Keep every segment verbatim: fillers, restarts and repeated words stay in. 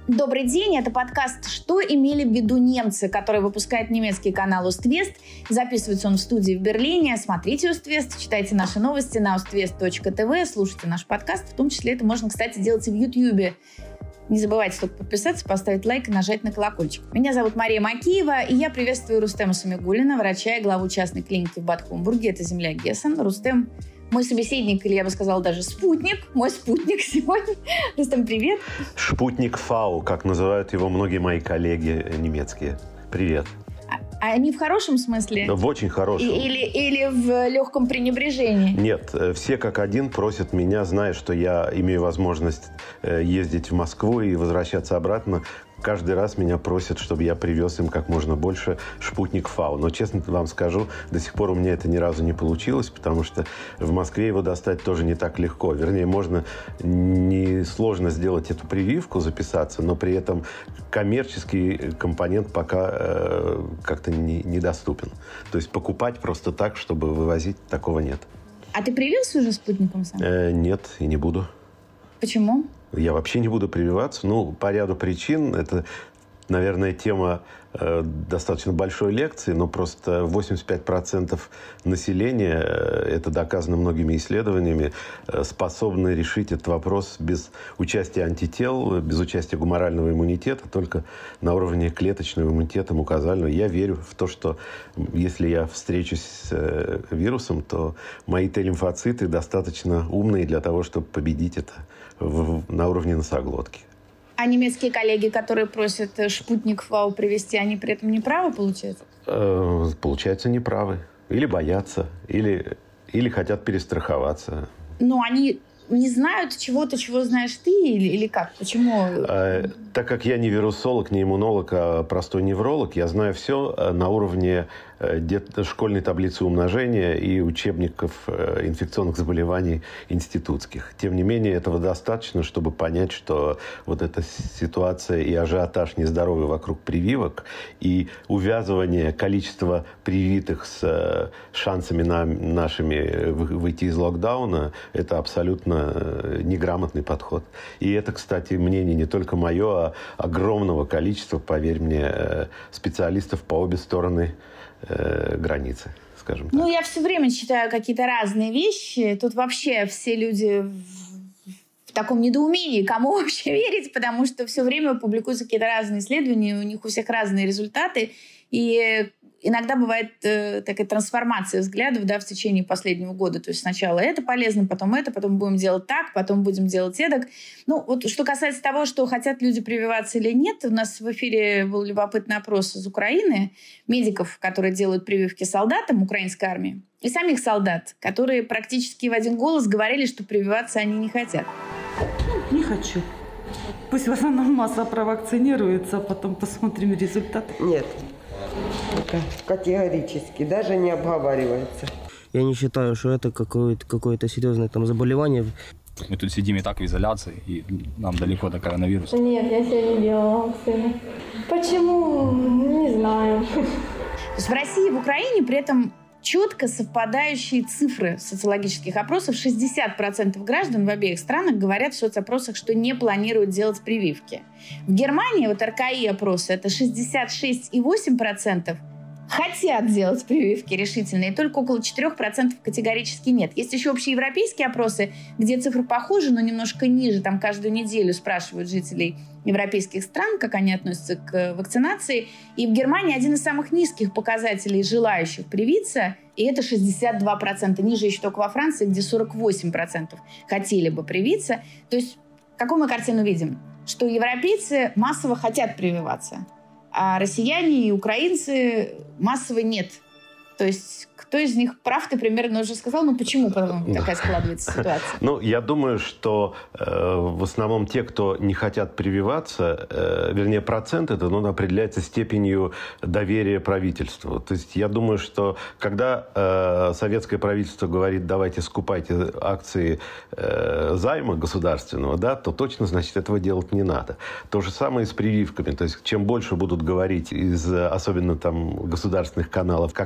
Добрый день, это подкаст «Что имели в виду немцы?», который выпускает немецкий канал Оствест. Записывается он в студии в Берлине. Смотрите Оствест, читайте наши новости на оствест точка тв, слушайте наш подкаст. В том числе это можно, кстати, делать и в Ютьюбе. Не забывайте только подписаться, поставить лайк и нажать на колокольчик. Меня зовут Мария Макеева, и я приветствую Рустема Самигуллина, врача и главу частной клиники в Бад Хомбурге. Это земля Гессен. Рустем – мой собеседник, или я бы сказала даже спутник, мой спутник сегодня. Рустем, привет. Спутник Фау, как называют его многие мои коллеги немецкие. Привет. А они в хорошем смысле? В очень хорошем. Или, или в легком пренебрежении? Нет, все как один просят меня, зная, что я имею возможность ездить в Москву и возвращаться обратно. Каждый раз меня просят, чтобы я привез им как можно больше спутник Фау. Но, честно вам скажу, до сих пор у меня это ни разу не получилось, потому что в Москве его достать тоже не так легко. Вернее, можно несложно сделать эту прививку, записаться, но при этом коммерческий компонент пока э, как-то не, недоступен. То есть покупать просто так, чтобы вывозить, такого нет. А ты привился уже спутником сам? Э, нет, и не буду. Почему? Я вообще не буду прививаться. Ну, по ряду причин. Это, наверное, тема э, достаточно большой лекции, но просто восемьдесят пять процентов населения, э, это доказано многими исследованиями, э, способны решить этот вопрос без участия антител, без участия гуморального иммунитета, только на уровне клеточного иммунитета мукозального. Я верю в то, что если я встречусь с э, вирусом, то мои Т-лимфоциты достаточно умные для того, чтобы победить это в, на уровне носоглотки. А немецкие коллеги, которые просят спутник Фау привезти, они при этом не правы, получается? Э, получается, не правы. Или боятся, или, или хотят перестраховаться. Ну, они не знают чего-то, чего знаешь ты, или, или как? Почему? Э, так как я не вирусолог, не иммунолог, а простой невролог, я знаю все на уровне школьной таблицы умножения и учебников инфекционных заболеваний институтских. Тем не менее, этого достаточно, чтобы понять, что вот эта ситуация и ажиотаж нездоровый вокруг прививок, и увязывание количества привитых с шансами на нашими выйти из локдауна, это абсолютно неграмотный подход. И это, кстати, мнение не только мое, а огромного количества, поверь мне, специалистов по обе стороны границы, скажем так. Ну, я все время читаю какие-то разные вещи. Тут вообще все люди в, в таком недоумении, кому вообще верить, потому что все время публикуются какие-то разные исследования, у них у всех разные результаты. И иногда бывает э, такая трансформация взглядов, да, в течение последнего года. То есть сначала это полезно, потом это, потом будем делать так, потом будем делать эдак. Ну, вот что касается того, что хотят люди прививаться или нет, у нас в эфире был любопытный опрос из Украины, медиков, которые делают прививки солдатам украинской армии, и самих солдат, которые практически в один голос говорили, что прививаться они не хотят. Не хочу. Пусть в основном масса провакцинируется, а потом посмотрим результаты. Нет. Категорически, даже не обговаривается. Я не считаю, что это какое-то, какое-то серьезное там заболевание. Мы тут сидим и так в изоляции, и нам далеко до коронавируса. Нет, я себе не делала вакцины. Почему? Не знаю. То есть в России и в Украине при этом четко совпадающие цифры социологических опросов. шестьдесят процентов граждан в обеих странах говорят в соцопросах, что не планируют делать прививки. В Германии, вот эр ка и-опросы, это шестьдесят шесть целых восемь десятых процента хотят делать прививки решительно, и только около четыре процента категорически нет. Есть еще общеевропейские опросы, где цифры похожи, но немножко ниже. Там каждую неделю спрашивают жителей европейских стран, как они относятся к вакцинации. И в Германии один из самых низких показателей желающих привиться, и это шестьдесят два процента. Ниже еще только во Франции, где сорок восемь процентов хотели бы привиться. То есть какую мы картину видим? Что европейцы массово хотят прививаться, а россияне и украинцы массово нет. То есть кто из них прав, ты примерно уже сказал. Ну, почему, по-моему, такая складывается ситуация? Ну, я думаю, что э, в основном те, кто не хотят прививаться, э, вернее, процент это, ну, определяется степенью доверия правительству. То есть я думаю, что когда э, советское правительство говорит, давайте скупайте акции э, займа государственного, да, то точно, значит, этого делать не надо. То же самое и с прививками. То есть чем больше будут говорить из, особенно там, государственных каналов, как надо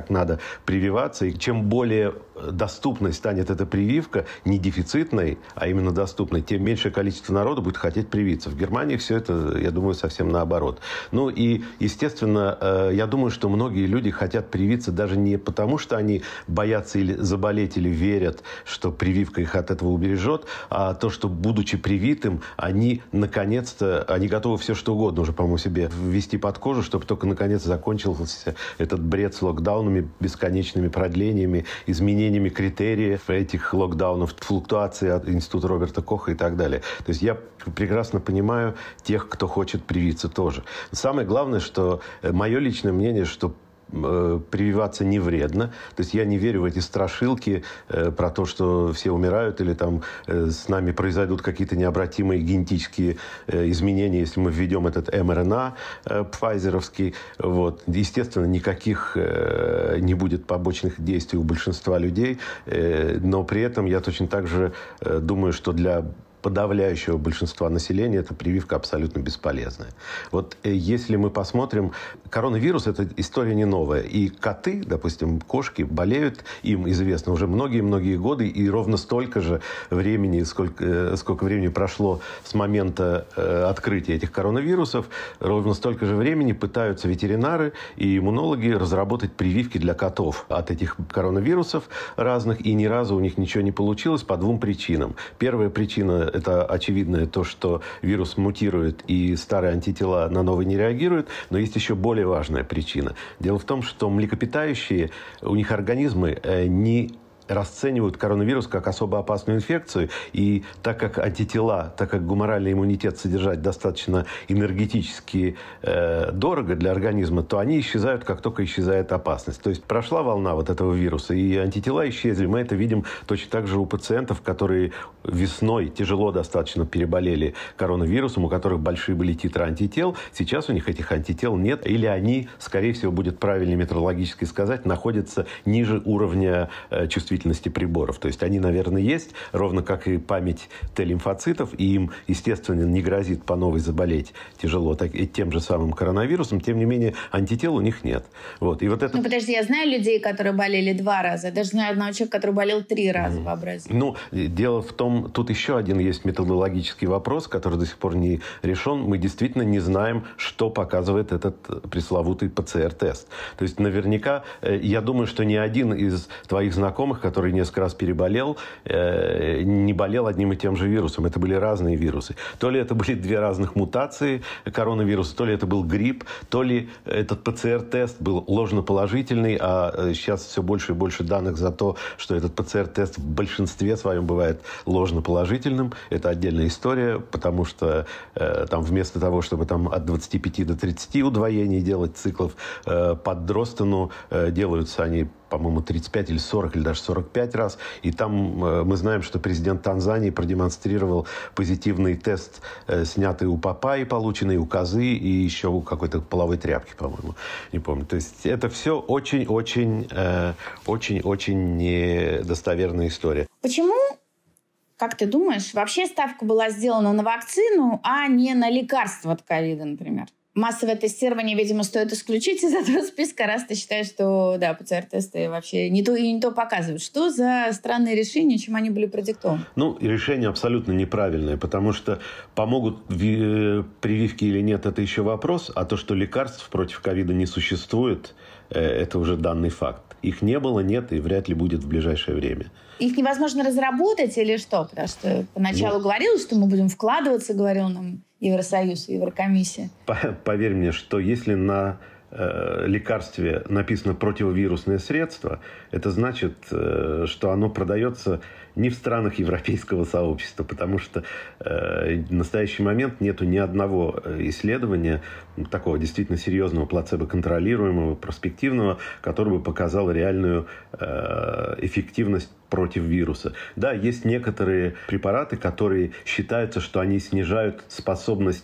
прививаться. И чем более доступной станет эта прививка, не дефицитной, а именно доступной, тем меньшее количество народу будет хотеть привиться. В Германии все это, я думаю, совсем наоборот. Ну и, естественно, я думаю, что многие люди хотят привиться даже не потому, что они боятся или заболеть, или верят, что прививка их от этого убережет, а то, что, будучи привитым, они, наконец-то, они готовы все что угодно уже, по-моему, себе ввести под кожу, чтобы только, наконец, закончился этот бред с локдаунами, бесконечными продлениями, изменениями критериев этих локдаунов, флуктуации от Института Роберта Коха и так далее. То есть я прекрасно понимаю тех, кто хочет привиться тоже. Самое главное, что мое личное мнение, что прививаться не вредно. То есть я не верю в эти страшилки э, про то, что все умирают или там э, с нами произойдут какие-то необратимые генетические э, изменения, если мы введем этот эм эр эн а э, пфайзеровский. Вот. Естественно, никаких э, не будет побочных действий у большинства людей, э, но при этом я точно так же э, думаю, что для подавляющего большинства населения эта прививка абсолютно бесполезная. Вот э, если мы посмотрим, коронавирус – это история не новая. И коты, допустим, кошки, болеют, им известно уже многие-многие годы, и ровно столько же времени, сколько, э, сколько времени прошло с момента э, открытия этих коронавирусов, ровно столько же времени пытаются ветеринары и иммунологи разработать прививки для котов от этих коронавирусов разных, и ни разу у них ничего не получилось по двум причинам. Первая причина – это очевидное то, что вирус мутирует и старые антитела на новые не реагируют. Но есть еще более важная причина. Дело в том, что млекопитающие, у них организмы не расценивают коронавирус как особо опасную инфекцию. И так как антитела, так как гуморальный иммунитет содержать достаточно энергетически э, дорого для организма, то они исчезают, как только исчезает опасность. То есть прошла волна вот этого вируса, и антитела исчезли. Мы это видим точно так же у пациентов, которые весной тяжело достаточно переболели коронавирусом, у которых большие были титры антител. Сейчас у них этих антител нет. Или они, скорее всего, будет правильнее метрологически сказать, находятся ниже уровня э, чувствительности приборов. То есть они, наверное, есть, ровно как и память Т-лимфоцитов, и им, естественно, не грозит по новой заболеть тяжело так, и тем же самым коронавирусом, тем не менее, антител у них нет. Вот. И вот это... Ну, подожди, я знаю людей, которые болели два раза. Я даже знаю одного человека, который болел три раза в образе. Ну, дело в том, тут еще один есть методологический вопрос, который до сих пор не решен. Мы действительно не знаем, что показывает этот пресловутый ПЦР-тест. То есть, наверняка, я думаю, что ни один из твоих знакомых, который несколько раз переболел, э, не болел одним и тем же вирусом. Это были разные вирусы. То ли это были две разных мутации коронавируса, то ли это был грипп, то ли этот ПЦР-тест был ложноположительный, а сейчас все больше и больше данных за то, что этот ПЦР-тест в большинстве своем бывает ложноположительным. Это отдельная история, потому что э, там вместо того, чтобы там от двадцати пяти до тридцати удвоений делать циклов, э, под Дростену э, делаются они, по-моему, тридцать пять или сорок, или даже сорок пять раз. И там э, мы знаем, что президент Танзании продемонстрировал позитивный тест, э, снятый у папайи, полученный у козы и еще у какой-то половой тряпки, по-моему. Не помню. То есть это все очень-очень, э, очень-очень недостоверная история. Почему, как ты думаешь, вообще ставка была сделана на вакцину, а не на лекарство от ковида, например? Массовое тестирование, видимо, стоит исключить из этого списка, раз ты считаешь, что, да, ПЦР-тесты вообще не то и не то показывают. Что за странные решения, чем они были продиктованы? Ну, решение абсолютно неправильное, потому что помогут прививки или нет, это еще вопрос, а то, что лекарств против ковида не существует, это уже данный факт. Их не было, нет и вряд ли будет в ближайшее время. Их невозможно разработать или что? Потому что поначалу ну, говорилось, что мы будем вкладываться, говорил нам Евросоюз, Еврокомиссия. Поверь мне, что если на э, лекарстве написано противовирусное средство, это значит, э, что оно продается не в странах европейского сообщества, потому что э, в настоящий момент нету ни одного исследования такого действительно серьезного плацебо-контролируемого, проспективного, который бы показал реальную э, эффективность против вируса. Да, есть некоторые препараты, которые считаются, что они снижают способность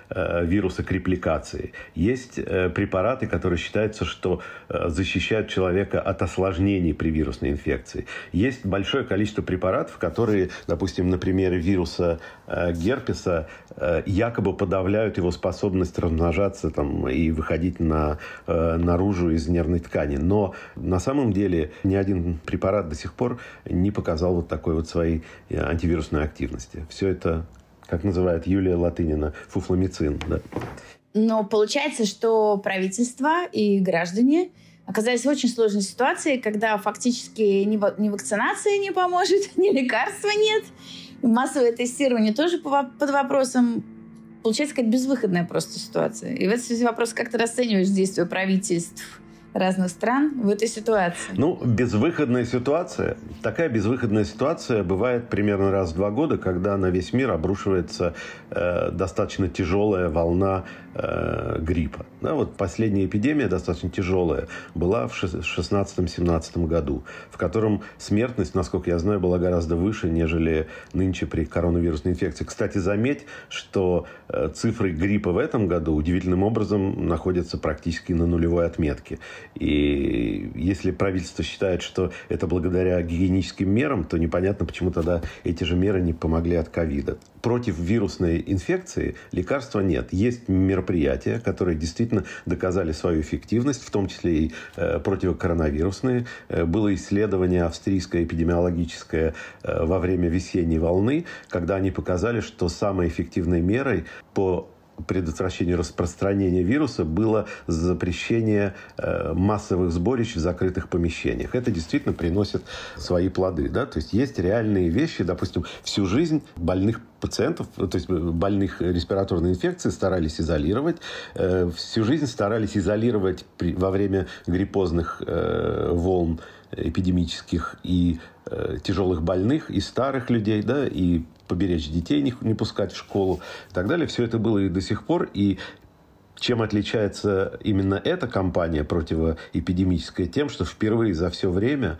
э, вируса к репликации. Есть э, препараты, которые считаются, что э, защищают человека от осложнений при вирусной инфекции. Есть большое количество препаратов, которые, допустим, на примере вируса э, герпеса, э, якобы подавляют его способность размножаться там, и выходить на, э, наружу из нервной ткани. Но на самом деле ни один препарат до сих пор не показал вот такой вот своей антивирусной активности. Все это, как называет Юлия Латынина, фуфломицин. Да. Но получается, что правительство и граждане оказались в очень сложной ситуации, когда фактически ни вакцинация не поможет, ни лекарства нет. Массовое тестирование тоже под вопросом. Получается, какая-то безвыходная просто ситуация. И в этой связи вопрос, как ты расцениваешь действия правительств разных стран в этой ситуации? Ну, безвыходная ситуация. Такая безвыходная ситуация бывает примерно раз в два года, когда на весь мир обрушивается э, достаточно тяжелая волна э, гриппа. Да, вот последняя эпидемия достаточно тяжелая была в шестнадцатом-семнадцатом году, в котором смертность, насколько я знаю, была гораздо выше, нежели нынче при коронавирусной инфекции. Кстати, заметь, что э, цифры гриппа в этом году удивительным образом находятся практически на нулевой отметке. И если правительство считает, что это благодаря гигиеническим мерам, то непонятно, почему тогда эти же меры не помогли от ковида. Против вирусной инфекции лекарства нет. Есть мероприятия, которые действительно доказали свою эффективность, в том числе и э, противокоронавирусные. Э, было исследование австрийское эпидемиологическое э, во время весенней волны, когда они показали, что самой эффективной мерой по предотвращению распространения вируса было запрещение э, массовых сборищ в закрытых помещениях. Это действительно приносит свои плоды. Да? То есть есть реальные вещи. Допустим, всю жизнь больных пациентов, то есть больных респираторной инфекцией старались изолировать. Э, всю жизнь старались изолировать при, во время гриппозных э, волн эпидемических и э, тяжелых больных, и старых людей, да, и поберечь детей, не, не пускать в школу и так далее. Все это было и до сих пор. И чем отличается именно эта кампания противоэпидемическая? Тем, что впервые за все время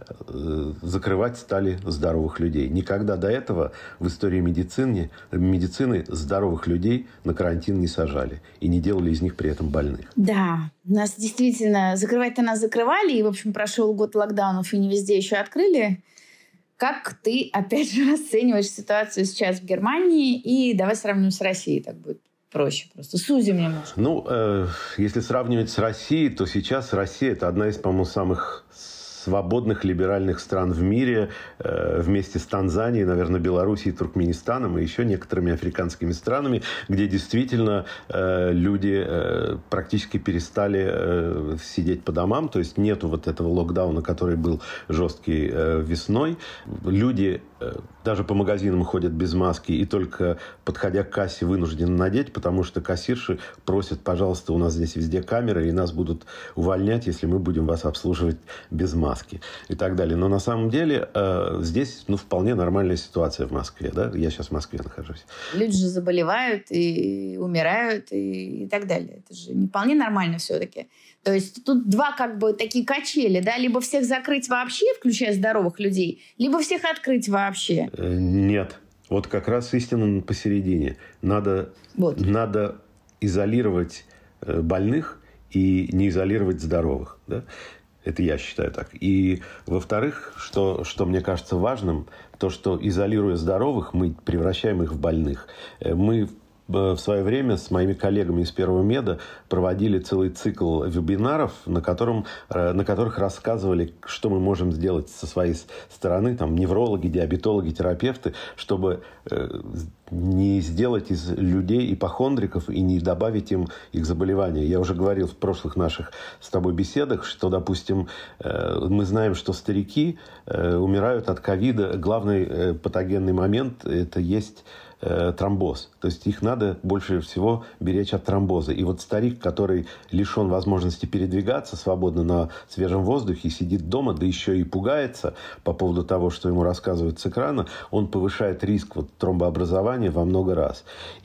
э, закрывать стали здоровых людей. Никогда до этого в истории медицины, медицины здоровых людей на карантин не сажали. И не делали из них при этом больных. Да, нас действительно... Закрывать-то нас закрывали. И, в общем, прошел год локдаунов, и не везде еще открыли. Как ты, опять же, расцениваешь ситуацию сейчас в Германии? И давай сравним с Россией, так будет проще. Просто сузим немножко. Ну, э, если сравнивать с Россией, то сейчас Россия – это одна из, по-моему, самых свободных либеральных стран в мире, э, вместе с Танзанией, наверное, Белоруссией, Туркменистаном и еще некоторыми африканскими странами, где действительно э, люди э, практически перестали э, сидеть по домам, то есть нету вот этого локдауна, который был жесткий э, весной. Люди э, даже по магазинам ходят без маски и только подходя к кассе вынуждены надеть, потому что кассирши просят: пожалуйста, у нас здесь везде камеры, и нас будут увольнять, если мы будем вас обслуживать без маски и так далее. Но на самом деле э, здесь ну, вполне нормальная ситуация в Москве. Да? Я сейчас в Москве нахожусь. Люди же заболевают и умирают и, и так далее. Это же не вполне нормально все-таки. То есть тут два как бы такие качели. Да? Либо всех закрыть вообще, включая здоровых людей, либо всех открыть вообще. Э, нет. Вот как раз истина посередине. Надо, вот. надо изолировать больных и не изолировать здоровых. Да? Это я считаю так. И, во-вторых, что, что мне кажется важным, то, что изолируя здоровых, мы превращаем их в больных. Мы в свое время с моими коллегами из Первого меда проводили целый цикл вебинаров, на, котором, на которых рассказывали, что мы можем сделать со своей стороны, там, неврологи, диабетологи, терапевты, чтобы не сделать из людей ипохондриков и не добавить им их заболевания. Я уже говорил в прошлых наших с тобой беседах, что, допустим, мы знаем, что старики умирают от ковида. Главный патогенный момент – это есть тромбоз. То есть их надо больше всего беречь от тромбоза. И вот старик, который лишен возможности передвигаться свободно на свежем воздухе, сидит дома, да еще и пугается по поводу того, что ему рассказывают с экрана, он повышает риск вот тромбообразования во много раз. И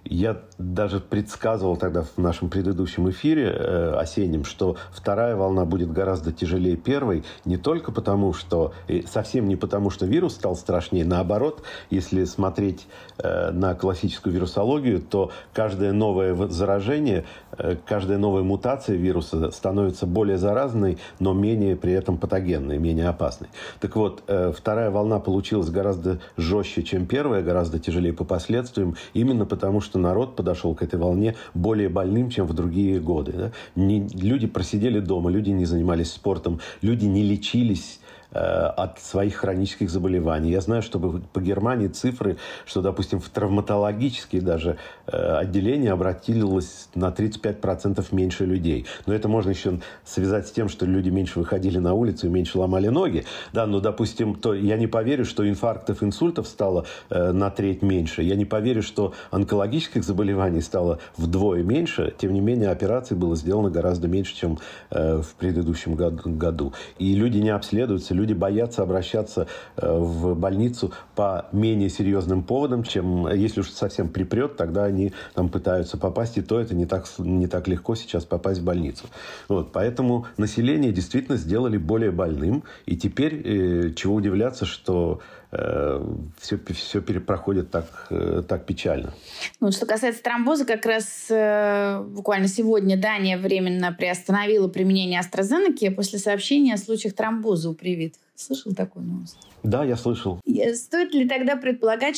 Я даже предсказывал тогда в нашем предыдущем эфире э, осеннем, что вторая волна будет гораздо тяжелее первой, не только потому, что, и совсем не потому, что вирус стал страшнее, наоборот, если смотреть э, на классическую вирусологию, то каждое новое заражение, э, каждая новая мутация вируса становится более заразной, но менее при этом патогенной, менее опасной. Так вот, э, вторая волна получилась гораздо жестче, чем первая, гораздо тяжелее по последствиям, именно потому, что народ подошел к этой волне более больным, чем в другие годы. Да? Не, люди просидели дома, люди не занимались спортом, люди не лечились э, от своих хронических заболеваний. Я знаю, что по Германии цифры, что, допустим, в травматологические даже э, отделения обратилось на тридцать пять процентов меньше людей. Но это можно еще связать с тем, что люди меньше выходили на улицу и меньше ломали ноги. Да, но, допустим, то я не поверю, что инфарктов, инсультов стало э, на треть меньше. Я не поверю, что онкологических заболеваний стало вдвое меньше. Тем не менее, операций было сделано гораздо меньше, чем э, в предыдущем году. И люди не обследуются, люди боятся обращаться э, в больницу по менее серьезным поводам, чем если уж совсем припрет, тогда они там пытаются попасть, и то это не так, не так легко сейчас попасть в больницу. Вот, поэтому население действительно сделали более больным, и теперь э, чего удивляться, что э, все, все проходит так, э, так печально. Ну, что касается тромбоза, как раз э, буквально сегодня Дания временно приостановила применение AstraZeneca после сообщения о случаях тромбоза у привитых. Слышал такую новость? Да, я слышал. Стоит ли тогда предполагать,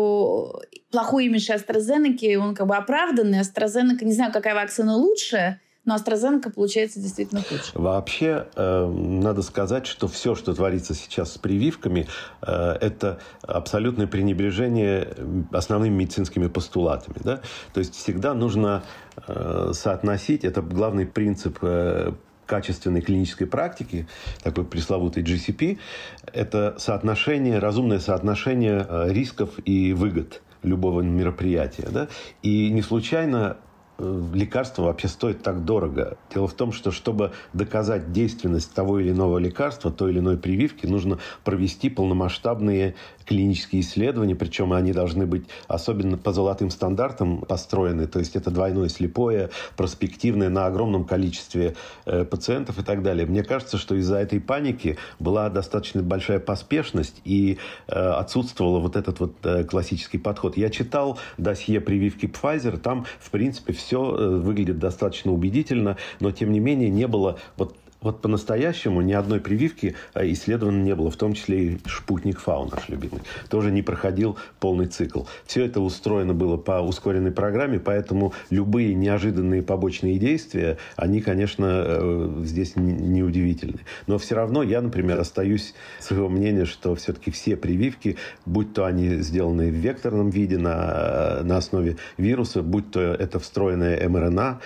что плохой имидж AstraZeneca, он как бы оправданный? AstraZeneca, не знаю, какая вакцина лучше, но AstraZeneca получается действительно хуже. Вообще, э, надо сказать, что все, что творится сейчас с прививками, э, это абсолютное пренебрежение основными медицинскими постулатами. Да? То есть всегда нужно э, соотносить, это главный принцип э, качественной клинической практики, такой пресловутый джи си пи, это соотношение, разумное соотношение э, рисков и выгод любого мероприятия. Да? И не случайно лекарство вообще стоит так дорого. Дело в том, что чтобы доказать действенность того или иного лекарства, той или иной прививки, нужно провести полномасштабные клинические исследования, причем они должны быть особенно по золотым стандартам построены, то есть это двойное слепое, проспективное на огромном количестве э, пациентов и так далее. Мне кажется, что из-за этой паники была достаточно большая поспешность и э, отсутствовал вот этот вот э, классический подход. Я читал досье прививки Pfizer, там, в принципе, все выглядит достаточно убедительно, но, тем не менее, не было вот Вот по-настоящему ни одной прививки исследовано не было, в том числе и спутник Фау, наш любимый. Тоже не проходил полный цикл. Все это устроено было по ускоренной программе, поэтому любые неожиданные побочные действия, они, конечно, здесь не удивительны. Но все равно я, например, остаюсь своего мнения, что все-таки все прививки, будь то они сделаны в векторном виде на, на основе вируса, будь то это встроенная эм эр эн а,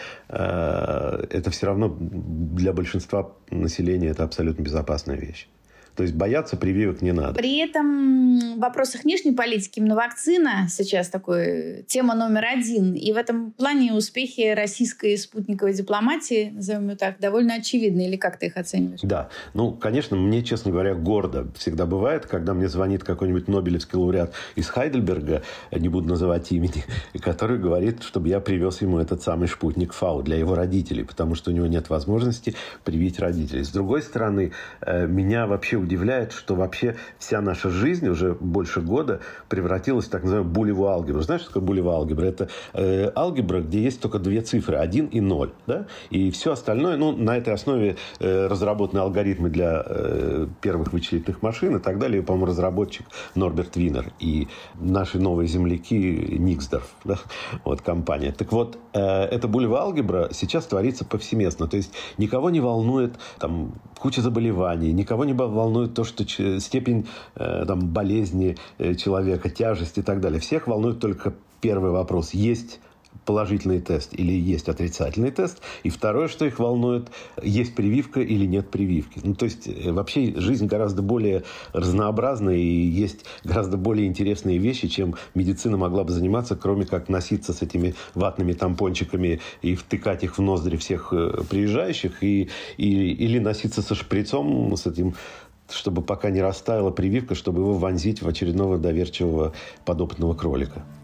это все равно для большинства населения это абсолютно безопасная вещь. То есть бояться прививок не надо. При этом в вопросах внешней политики именно вакцина сейчас такой тема номер один. И в этом плане успехи российской спутниковой дипломатии, назовем ее так, довольно очевидны. Или как ты их оцениваешь? Да. Ну, конечно, мне, честно говоря, гордо всегда бывает, когда мне звонит какой-нибудь нобелевский лауреат из Хайдельберга, не буду называть имени, который говорит, чтобы я привез ему этот самый спутник Фау для его родителей, потому что у него нет возможности привить родителей. С другой стороны, меня вообще удивляет, что вообще вся наша жизнь уже больше года превратилась в так называемую булевую алгебру. Знаешь, что такое булевая алгебра? Это э, алгебра, где есть только две цифры, один и ноль. Да? И все остальное, ну, на этой основе э, разработаны алгоритмы для э, первых вычислительных машин и так далее. И, по-моему, разработчик Норберт Винер и наши новые земляки Никсдорф, да? Вот компания. Так вот, э, эта булевая алгебра сейчас творится повсеместно. То есть никого не волнует там куча заболеваний, никого не волнует то, что степень э, там, болезни э, человека, тяжесть и так далее. Всех волнует только первый вопрос. Есть положительный тест или есть отрицательный тест. И второе, что их волнует, есть прививка или нет прививки. Ну, то есть, э, вообще жизнь гораздо более разнообразная и есть гораздо более интересные вещи, чем медицина могла бы заниматься, кроме как носиться с этими ватными тампончиками и втыкать их в ноздри всех э, приезжающих и, и, или носиться со шприцом, с этим, чтобы пока не растаяла прививка, чтобы его вонзить в очередного доверчивого подопытного кролика.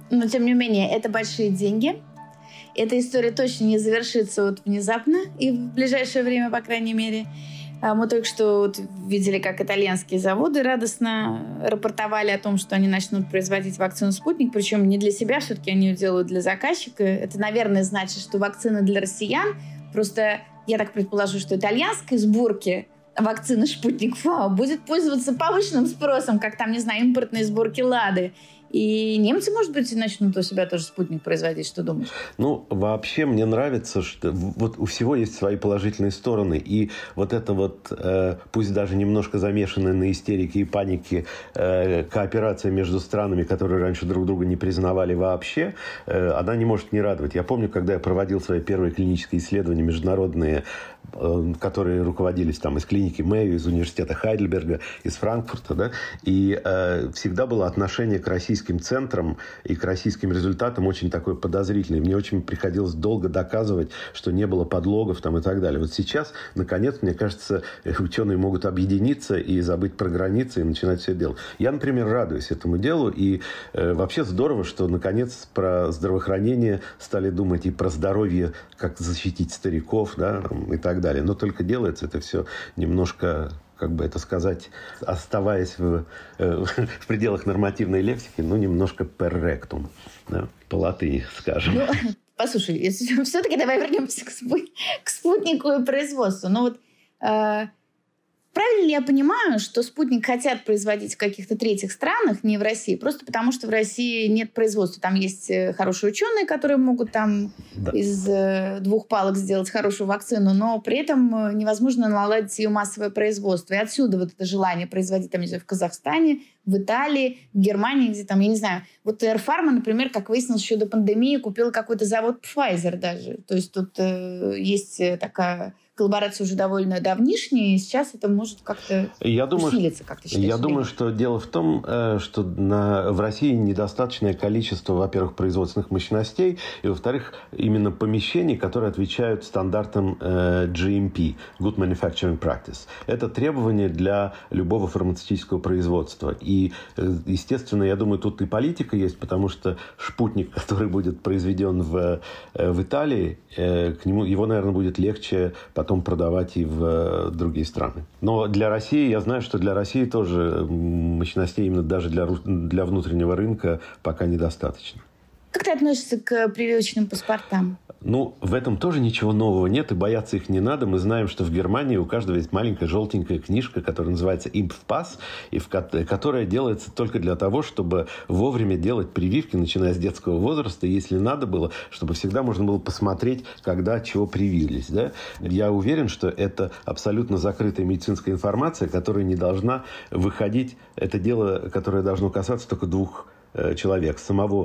Но, тем не менее, это большие деньги. Эта история точно не завершится вот внезапно и в ближайшее время, по крайней мере. Мы только что вот видели, как итальянские заводы радостно рапортовали о том, что они начнут производить вакцину «Спутник». Причем не для себя, все-таки они ее делают для заказчика. Это, наверное, значит, что вакцина для россиян. Просто я так предположу, что итальянской сборки вакцины «Спутник V» будет пользоваться повышенным спросом, как там, не знаю, импортные сборки «Лады». И немцы, может быть, начнут у себя тоже спутник производить. Что думаешь? Ну, вообще мне нравится, что вот у всего есть свои положительные стороны. И вот это вот, э, пусть даже немножко замешанная на истерике и панике, э, кооперация между странами, которые раньше друг друга не признавали вообще, э, она не может не радовать. Я помню, когда я проводил свои первые клинические исследования международные, э, которые руководились там из клиники Мэйо, из университета Хайдельберга, из Франкфурта, да, и э, всегда было отношение к российским центрам и к российским результатам очень такой подозрительный. Мне очень приходилось долго доказывать, что не было подлогов там и так далее. Вот сейчас, наконец, мне кажется, ученые могут объединиться и забыть про границы и начинать все делать. Я, например, радуюсь этому делу. И э, вообще здорово, что, наконец, про здравоохранение стали думать и про здоровье, как защитить стариков, да, и так далее. Но только делается это все немножко, как бы это сказать, оставаясь в, э, в пределах нормативной лексики, ну, немножко per rectum, да, по латыни, скажем. Ну, послушай, все-таки давай вернемся к, спу- к спутнику и производству. Ну вот, э, правильно ли я понимаю, что спутник хотят производить в каких-то третьих странах, не в России, просто потому что в России нет производства? Там есть хорошие ученые, которые могут там да. из э, двух палок сделать хорошую вакцину, но при этом невозможно наладить ее массовое производство. И отсюда вот это желание производить, там, не знаю, в Казахстане, в Италии, в Германии, где там, я не знаю. Вот Air Pharma, например, как выяснилось, еще до пандемии купил какой-то завод Pfizer даже. То есть тут э, есть такая коллаборация уже довольно давнишняя, и сейчас это может как-то я усилиться, как ты считаешь? Я думаю, что дело в том, что на, в России недостаточное количество, во-первых, производственных мощностей, и, во-вторых, именно помещений, которые отвечают стандартам э, джи эм пи, Good Manufacturing Practice. Это требование для любого фармацевтического производства. И, естественно, я думаю, тут и политика есть, потому что спутник, который будет произведен в, в Италии, э, к нему, его, наверное, будет легче потом продавать и в другие страны. Но для России, я знаю, что для России тоже мощностей именно даже для, для внутреннего рынка пока недостаточно. Как ты относишься к прививочным паспортам? Ну, в этом тоже ничего нового нет, и бояться их не надо. Мы знаем, что в Германии у каждого есть маленькая желтенькая книжка, которая называется «Импфпас», и в ко- которая делается только для того, чтобы вовремя делать прививки, начиная с детского возраста, и если надо было, чтобы всегда можно было посмотреть, когда чего привились. Да? Я уверен, что это абсолютно закрытая медицинская информация, которая не должна выходить. Это дело, которое должно касаться только двух человек, самого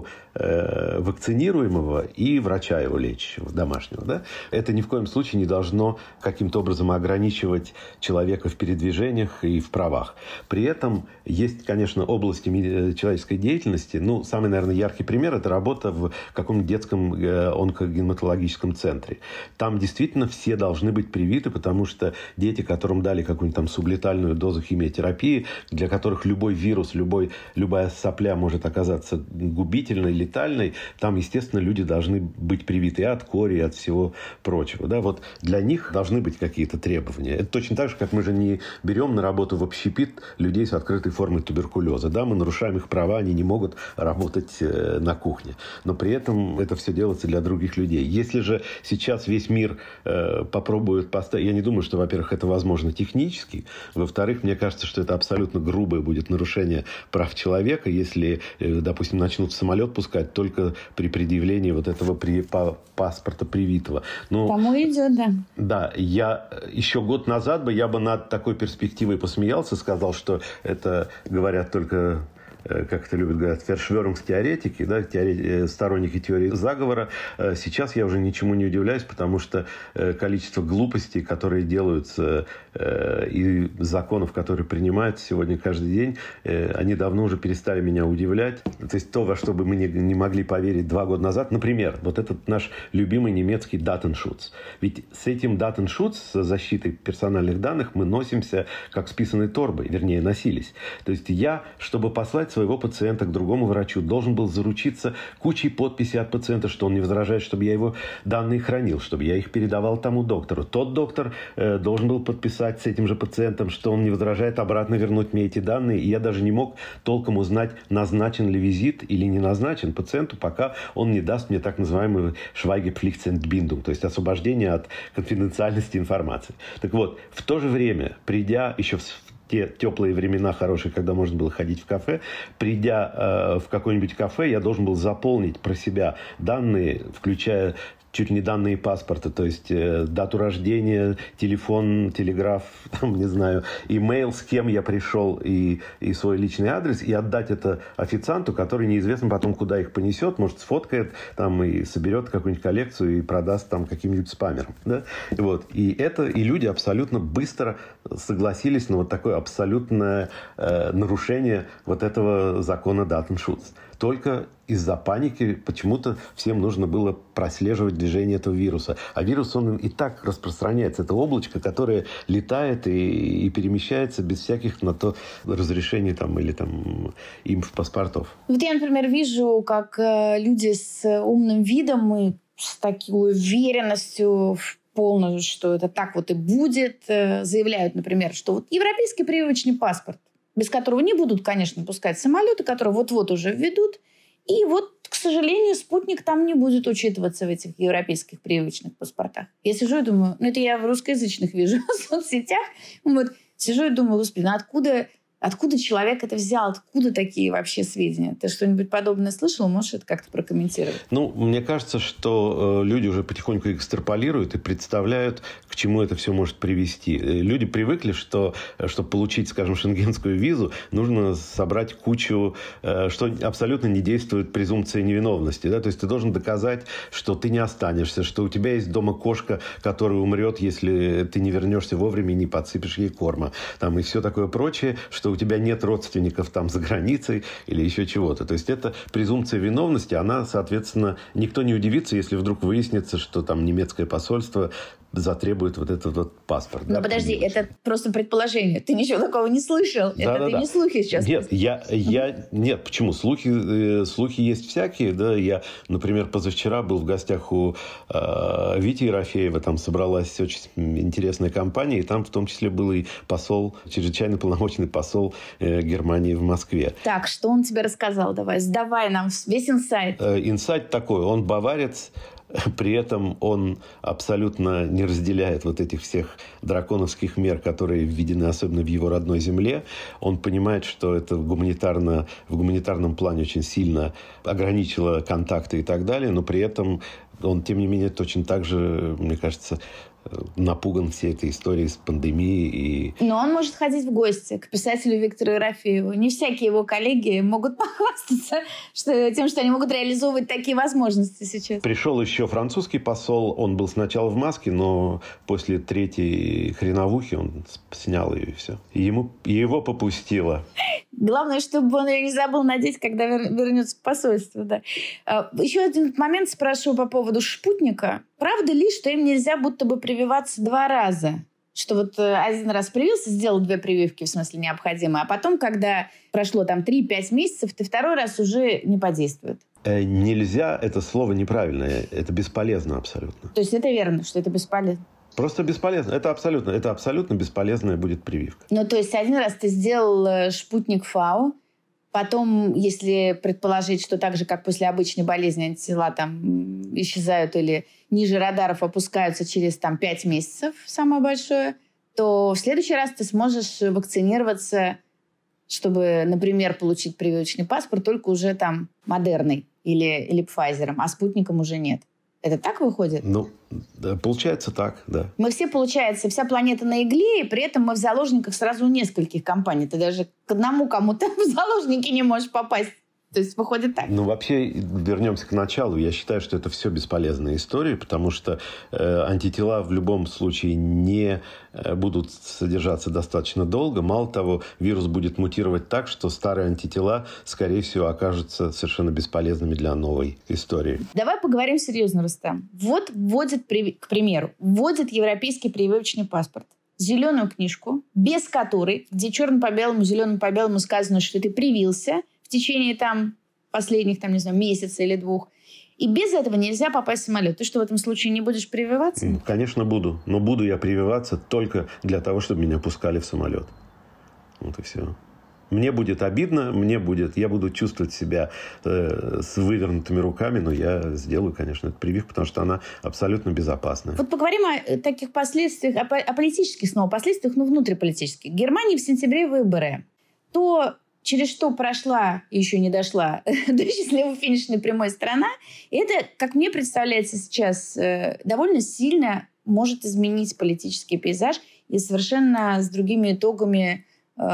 э, вакцинируемого и врача его лечащего, домашнего. Да? Это ни в коем случае не должно каким-то образом ограничивать человека в передвижениях и в правах. При этом есть, конечно, области человеческой деятельности. Ну, самый, наверное, яркий пример – это работа в каком-нибудь детском э, онкогематологическом центре. Там действительно все должны быть привиты, потому что дети, которым дали какую-нибудь там сублетальную дозу химиотерапии, для которых любой вирус, любой, любая сопля может оказаться оказаться губительной, летальной, там, естественно, люди должны быть привиты и от кори, и от всего прочего. Да? Вот для них должны быть какие-то требования. Это точно так же, как мы же не берем на работу в общепит людей с открытой формой туберкулеза. Да? Мы нарушаем их права, они не могут работать э, на кухне. Но при этом это все делается для других людей. Если же сейчас весь мир э, попробует поставить... Я не думаю, что, во-первых, это возможно технически. Во-вторых, мне кажется, что это абсолютно грубое будет нарушение прав человека, если допустим, начнут самолет пускать только при предъявлении вот этого при, па, паспорта привитого. Ну, тому идет, да. Да, я еще год назад бы я бы над такой перспективой посмеялся, сказал, что это говорят только... как это любят говорить, фершвернгс-теоретики, да, теори... сторонники теории заговора. Сейчас я уже ничему не удивляюсь, потому что количество глупостей, которые делаются, и законов, которые принимаются сегодня каждый день, они давно уже перестали меня удивлять. То есть то, во что бы мы не, не могли поверить два года назад. Например, вот этот наш любимый немецкий Datenschutz. Ведь с этим Datenschutz, с защитой персональных данных, мы носимся как с писаной торбой, вернее, носились. То есть я, чтобы послать своего пациента к другому врачу, должен был заручиться кучей подписей от пациента, что он не возражает, чтобы я его данные хранил, чтобы я их передавал тому доктору. Тот доктор э, должен был подписать с этим же пациентом, что он не возражает обратно вернуть мне эти данные. И я даже не мог толком узнать, назначен ли визит или не назначен пациенту, пока он не даст мне так называемую Schweigepflichtentbindung, то есть освобождение от конфиденциальности информации. Так вот, в то же время, придя еще в те теплые времена хорошие, когда можно было ходить в кафе, придя э, в какое-нибудь кафе, я должен был заполнить про себя данные, включая чуть ли не данные паспорта, то есть э, дату рождения, телефон, телеграф, там, не знаю, имейл, с кем я пришел, и, и свой личный адрес, и отдать это официанту, который неизвестно потом, куда их понесет, может, сфоткает там и соберет какую-нибудь коллекцию и продаст там каким-нибудь спамерам. Да? Вот. И это, и люди абсолютно быстро согласились на вот такое абсолютное э, нарушение вот этого закона Datenschutz. Только из-за паники почему-то всем нужно было прослеживать движение этого вируса. А вирус, он и так распространяется. Это облачко, которое летает и, и перемещается без всяких на то разрешений там, или там, импф-паспортов. Вот я, например, вижу, как э, люди с умным видом и с такой уверенностью в полную, что это так вот и будет, э, заявляют, например, что вот европейский прививочный паспорт, без которого не будут, конечно, пускать самолеты, которые вот-вот уже введут. И вот, к сожалению, спутник там не будет учитываться в этих европейских прививочных паспортах. Я сижу и думаю, ну это я в русскоязычных вижу в соцсетях, вот, сижу и думаю, господи, ну откуда... Откуда человек это взял? Откуда такие вообще сведения? Ты что-нибудь подобное слышал? Можешь это как-то прокомментировать? Ну, мне кажется, что э, люди уже потихоньку экстраполируют и представляют, к чему это все может привести. Люди привыкли, что, чтобы получить, скажем, шенгенскую визу, нужно собрать кучу, э, что абсолютно не действует презумпция невиновности. Да? То есть ты должен доказать, что ты не останешься, что у тебя есть дома кошка, которая умрет, если ты не вернешься вовремя и не подсыпешь ей корма. Там, и все такое прочее, что у тебя нет родственников там за границей или еще чего-то. То есть это презумпция виновности, она, соответственно, никто не удивится, если вдруг выяснится, что там немецкое посольство затребует вот этот вот паспорт. Но да, подожди, это просто предположение. Ты ничего такого не слышал. Да, это да, ты да. не слухи сейчас. Нет, я, я, нет, почему? Слухи, э, слухи есть всякие. Да? Я, например, позавчера был в гостях у э, Вити Ерофеева. Там собралась очень интересная компания. И там в том числе был и посол, чрезвычайно полномочный посол э, Германии в Москве. Так, что он тебе рассказал? Давай, сдавай нам весь инсайт. Э, инсайт такой. Он баварец. При этом он абсолютно не разделяет вот этих всех драконовских мер, которые введены особенно в его родной земле. Он понимает, что это гуманитарно, в гуманитарном плане очень сильно ограничило контакты и так далее, но при этом он, тем не менее, точно так же, мне кажется, напуган всей этой историей с пандемией. И... Но он может ходить в гости к писателю Виктору Ерофееву. Не всякие его коллеги могут похвастаться что, тем, что они могут реализовывать такие возможности сейчас. Пришел еще французский посол. Он был сначала в маске, но после третьей хреновухи он снял ее и все. И ему, и его попустило. Главное, чтобы он ее не забыл надеть, когда вернется в посольство. Да. Еще один момент спрашиваю по поводу спутника. Правда ли, что им нельзя будто бы прививаться два раза? Что вот один раз привился, сделал две прививки, в смысле необходимые, а потом, когда прошло там три-пять месяцев, ты второй раз уже не подействует. Э, нельзя, это слово неправильное. Это бесполезно абсолютно. То есть это верно, что это бесполезно? Просто бесполезно. Это абсолютно, это абсолютно бесполезная будет прививка. Ну, то есть один раз ты сделал спутник ФАУ, потом, если предположить, что так же, как после обычной болезни антитела там исчезают или ниже радаров опускаются через там, пять месяцев, самое большое, то в следующий раз ты сможешь вакцинироваться, чтобы, например, получить прививочный паспорт, только уже там Модерной или, или Пфайзером, а спутником уже нет. Это так выходит? Ну, да, получается так, да. Мы все, получается, вся планета на игле, и при этом мы в заложниках сразу у нескольких компаний. Ты даже к одному кому-то в заложники не можешь попасть. То есть выходит так. Ну, вообще, вернемся к началу. Я считаю, что это все бесполезная история, потому что э, антитела в любом случае не э, будут содержаться достаточно долго. Мало того, вирус будет мутировать так, что старые антитела, скорее всего, окажутся совершенно бесполезными для новой истории. Давай поговорим серьезно, Рустам. Вот вводят, к примеру, вводят европейский прививочный паспорт. Зеленую книжку, без которой, где черным по белому, зеленым по белому сказано, что ты привился, в течение там последних, там, не знаю, месяца или двух. И без этого нельзя попасть в самолет. Ты что, в этом случае не будешь прививаться? Конечно, буду. Но буду я прививаться только для того, чтобы меня пускали в самолет. Вот и все. Мне будет обидно, мне будет... Я буду чувствовать себя э, с вывернутыми руками, но я сделаю, конечно, эту прививку, потому что она абсолютно безопасная. Вот поговорим о таких последствиях, о, о политических снова последствиях, ну, внутриполитических. В Германии в сентябре выборы. То, через что прошла и еще не дошла до счастливой финишной прямой страна, это, как мне представляется сейчас, э, довольно сильно может изменить политический пейзаж и совершенно с другими итогами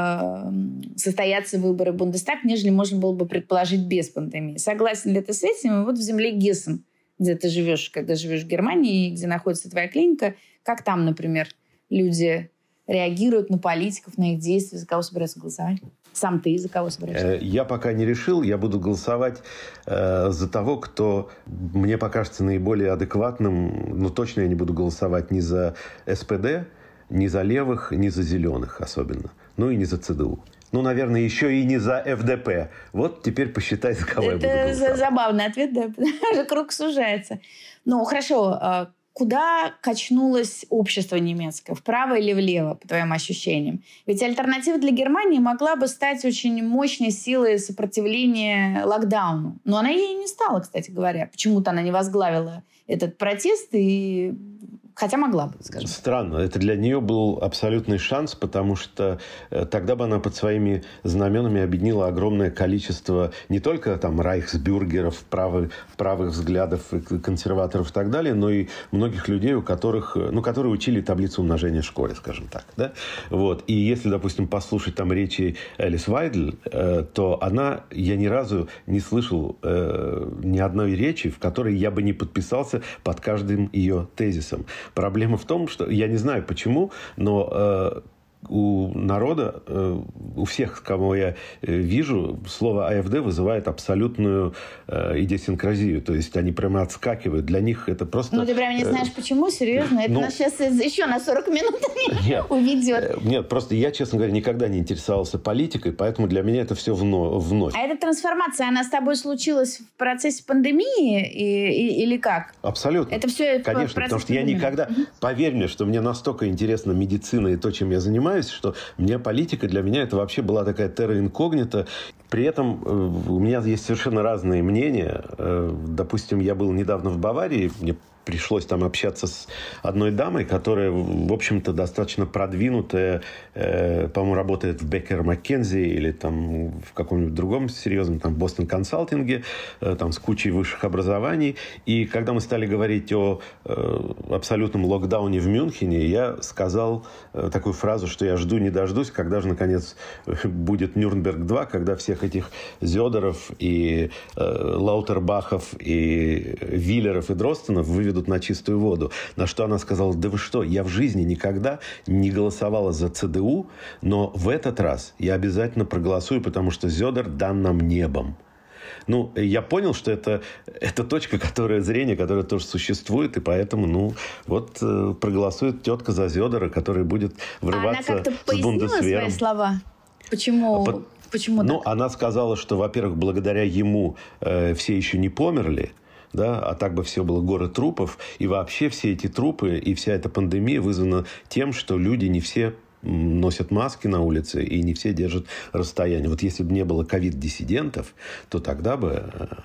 состоятся выборы в Бундестаг, нежели можно было бы предположить без пандемии. Согласен ли ты с этим? Вот в земле Гессен, где ты живешь, когда живешь в Германии, где находится твоя клиника, как там, например, люди реагируют на политиков, на их действия, за кого собираются голосовать? Сам ты за кого собираешься? Я пока не решил. Я буду голосовать э, за того, кто мне покажется наиболее адекватным. Но точно я не буду голосовать ни за эс пэ дэ, ни за левых, ни за зеленых особенно. Ну и не за цэ дэ у. Ну, наверное, еще и не за эф дэ пэ. Вот теперь посчитай, за кого это я буду голосовать. Это забавный ответ, да, потому что круг сужается. Ну, хорошо. Куда качнулось общество немецкое? Вправо или влево, по твоим ощущениям? Ведь альтернатива для Германии могла бы стать очень мощной силой сопротивления локдауну. Но она ей не стала, кстати говоря. Почему-то она не возглавила этот протест и... Хотя могла бы, скажем. Странно. Это для нее был абсолютный шанс, потому что тогда бы она под своими знаменами объединила огромное количество не только там райхсбюргеров, правых, правых взглядов, консерваторов и так далее, но и многих людей, у которых, ну, которые учили таблицу умножения в школе, скажем так. Да? Вот. И если, допустим, послушать там речи Элис Вайдель, э, то она, я ни разу не слышал э, ни одной речи, в которой я бы не подписался под каждым ее тезисом. Проблема в том, что я не знаю почему, но э, у народа, э, у всех, кого я э, вижу, слово а эф дэ вызывает абсолютную э, идиосинкразию. То есть они прямо отскакивают. Для них это просто... Ну, ты прямо не знаешь, почему? Серьезно? Это ну, нас сейчас еще на сорок минут нет, уведет. Нет, просто я, честно говоря, никогда не интересовался политикой, поэтому для меня это все вновь. А эта трансформация, она с тобой случилась в процессе пандемии и, и, или как? Абсолютно. Это все Конечно, потому что я никогда... Угу. Поверь мне, что мне настолько интересна медицина и то, чем я занимаюсь, что мне политика, для меня это вообще была такая терра инкогнита. При этом у меня есть совершенно разные мнения. Допустим, я был недавно в Баварии, мне пришлось там общаться с одной дамой, которая, в общем-то, достаточно продвинутая, э, по-моему, работает в Беккер Маккензи или там в каком-нибудь другом серьезном, там, Бостон консалтинге, э, там, с кучей высших образований. И когда мы стали говорить о э, абсолютном локдауне в Мюнхене, я сказал э, такую фразу, что я жду, не дождусь, когда же, наконец, будет Нюрнберг два, когда всех этих Зёдеров и э, Лаутербахов и Виллеров и Дростенов выведут на чистую воду. На что она сказала: да вы что, я в жизни никогда не голосовала за цэ дэ у, но в этот раз я обязательно проголосую, потому что Зёдер дан нам небом. Ну, я понял, что это, это точка, которая, зрение, которое тоже существует, и поэтому, ну, вот э, проголосует тетка за Зёдера, который будет врываться а она как-то с Бундесвером. пояснила свои слова? Почему? По... Почему ну, так? Она сказала, что, во-первых, благодаря ему э, все еще не померли, да, а так бы все было горы трупов. И вообще все эти трупы и вся эта пандемия вызвана тем, что люди не все носят маски на улице и не все держат расстояние. Вот если бы не было ковид-диссидентов, то тогда бы...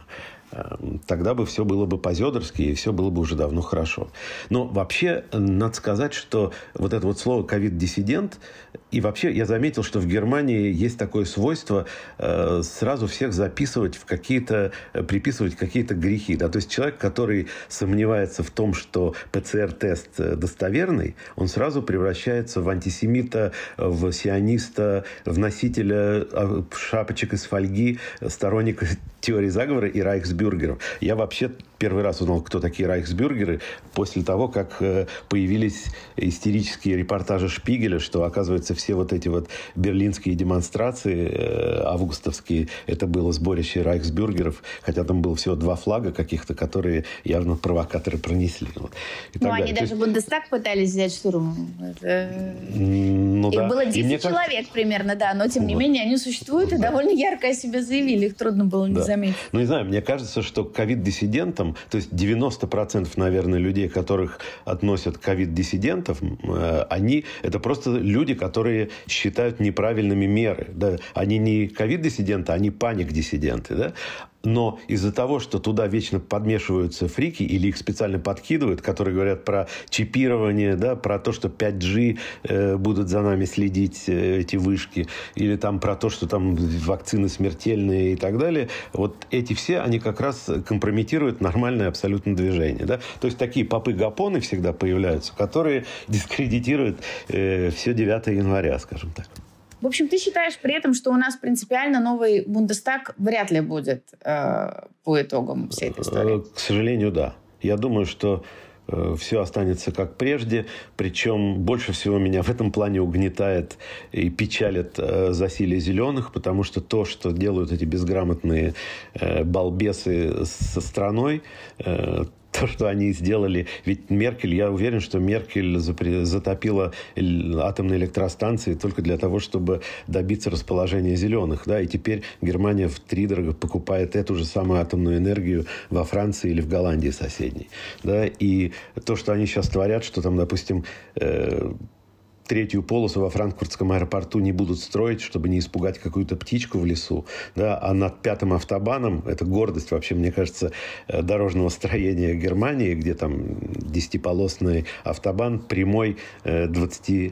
тогда бы все было бы по-зёдерски, и все было бы уже давно хорошо. Но вообще, надо сказать, что вот это вот слово «ковид-диссидент», и вообще я заметил, что в Германии есть такое свойство э, сразу всех записывать в какие-то, приписывать какие-то грехи. Да? То есть человек, который сомневается в том, что пэ цэ эр-тест достоверный, он сразу превращается в антисемита, в сиониста, в носителя шапочек из фольги, сторонника теории заговора и райхсбюргеров. Я вообще первый раз узнал, кто такие райхсбюргеры, после того, как появились истерические репортажи Шпигеля, что, оказывается, все вот эти вот берлинские демонстрации августовские, это было сборище райхсбюргеров, хотя там было всего два флага каких-то, которые явно провокаторы пронесли. Вот. Ну, они даже есть... Бундестаг пытались взять штурмом. Это... Ну, Их да. было десять человек кажется... примерно, да, но, тем вот. не менее, они существуют и да. довольно ярко о себе заявили. Их трудно было не да. заметить. Ну, не знаю, мне кажется, что ковид-диссидентам, то есть девяносто процентов, наверное, людей, которых относят ковид-диссидентов, они, это просто люди, которые считают неправильными меры. Да? Они не ковид-диссиденты, они паник-диссиденты. Да? Но из-за того, что туда вечно подмешиваются фрики или их специально подкидывают, которые говорят про чипирование, да, про то, что пять джи э, будут за нами следить, э, эти вышки, или там про то, что там вакцины смертельные и так далее, вот эти все, они как раз компрометируют нормальное абсолютно движение. Да? То есть такие попы-гапоны всегда появляются, которые дискредитируют э, все девятое января, скажем так. В общем, ты считаешь при этом, что у нас принципиально новый Бундестаг вряд ли будет э, по итогам всей этой истории? К сожалению, да. Я думаю, что э, все останется как прежде. Причем больше всего меня в этом плане угнетает и печалит э, засилие зеленых, потому что то, что делают эти безграмотные э, балбесы со страной, э, то, что они сделали. Ведь Меркель, я уверен, что Меркель затопила атомные электростанции только для того, чтобы добиться расположения зеленых. Да? И теперь Германия втридорога покупает эту же самую атомную энергию во Франции или в Голландии соседней. Да? И то, что они сейчас творят, что там, допустим, э- третью полосу во франкфуртском аэропорту не будут строить, чтобы не испугать какую-то птичку в лесу. Да? А над пятым автобаном, это гордость вообще, мне кажется, дорожного строения Германии, где там десятиполосный автобан, прямой двадцать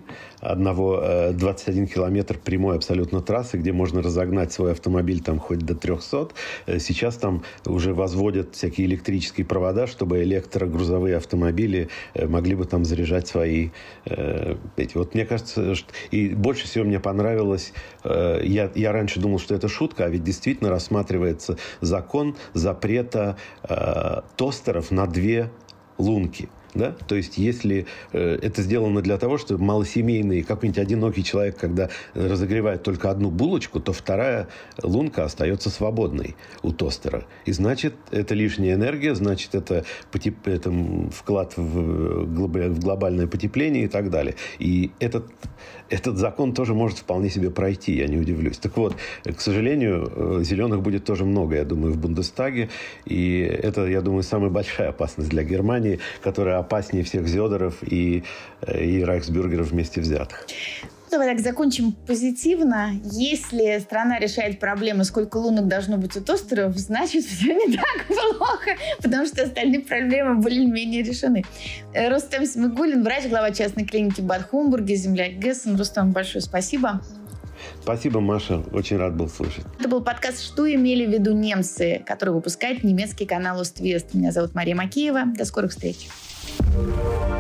один, двадцать один километр прямой абсолютно трассы, где можно разогнать свой автомобиль там хоть до трехсот. Сейчас там уже возводят всякие электрические провода, чтобы электрогрузовые автомобили могли бы там заряжать свои эти. Вот мне кажется, что... и больше всего мне понравилось, э, я, я раньше думал, что это шутка, а ведь действительно рассматривается закон запрета э, тостеров на две лунки. Да? То есть, если э, это сделано для того, чтобы малосемейный, какой-нибудь одинокий человек, когда разогревает только одну булочку, то вторая лунка остается свободной у тостера. И значит, это лишняя энергия, значит, это, потеп... это вклад в, глоб... в глобальное потепление и так далее. И этот, этот закон тоже может вполне себе пройти, я не удивлюсь. Так вот, к сожалению, зеленых будет тоже много, я думаю, в Бундестаге. И это, я думаю, самая большая опасность для Германии, которая опаснее всех Зёдеров и, и райхсбюргеров вместе взятых. Давай так закончим позитивно. Если страна решает проблемы, сколько лунок должно быть у тостеров, значит, все не так плохо, потому что остальные проблемы более-менее решены. Рустем Смигуллин, врач, глава частной клиники в Бад Хумбурге, земляк Гессен. Рустем, большое спасибо. Спасибо, Маша. Очень рад был слушать. Это был подкаст «Что имели в виду немцы», который выпускает немецкий канал «Ост-Вест». Меня зовут Мария Макеева. До скорых встреч.